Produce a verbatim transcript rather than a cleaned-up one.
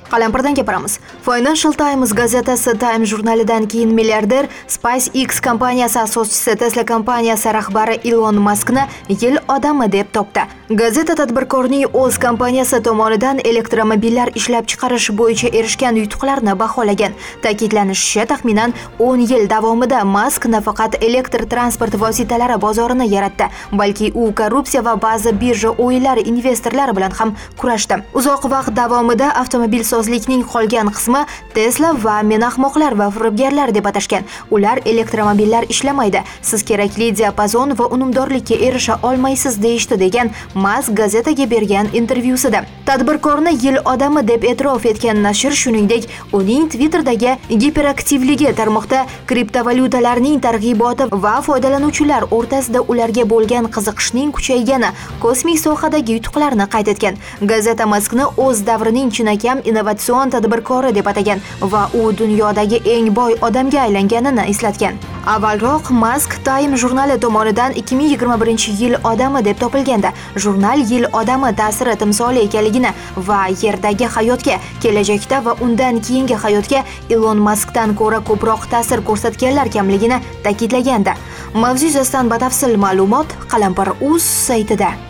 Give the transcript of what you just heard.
Qalampirdan gapiramiz. Financial Times gazetasi Time jurnalidan keyin milliarder SpaceX kompaniyasi asoschisi Tesla kompaniyasi rahbari Elon Muskni yil odami deb topdi. Gazeta tadbirkorning o'z kompaniyasi tomonidan elektromobillar ishlab chiqarish bo'yicha erishgan yutuqlarni baholagan. Ta'kidlanishicha, taxminan o'n yil davomida Musk nafaqat elektr transport vositalari bozorini yaratdi, balki u korrupsiya va ba'zi birja o'yinlari investorlari bilan ham kurashdi. Uzoq vaqt davomida avtomobil sozlikning qolgan qismi Tesla va men ahmoqlar va firibgarlar deb atashgan. Ular elektromobillar ishlamaydi, siz kerakli diapazon va unumdorlikka erisha olmaysiz deyishdi degan Musk gazetaga bergan intervyusida. Tadbirkorni yil odami deb e'tirof etgan nashr shuningdek, uning Twitter'dagi giperaktivligi, tarmoqda kriptovalyutalarning targ'iboti va foydalanuvchilar o'rtasida ularga bo'lgan qiziqishning kuchaygani, kosmik sohadagi yutuqlarni qayd etgan. Gazeta Muskni o'z davrining chinakam innovatsion tadbirkori deb atagan va u dunyodagi eng boy odamga aylanganini eslatgan. Avvalroq Musk Time jurnali tomonidan ikki ming yigirma birinchi yil odami deb topilganda, jurnal yil odami ta'siri timsoli ekanligini va yerdagi hayotga, kelajakda va undan keyingi hayotga Elon Muskdan ko'ra ko'proq ta'sir ko'rsatganlar kamligini ta'kidlagandi. Mavzu yuzasidan batafsil ma'lumot Qalampir.uz saytida.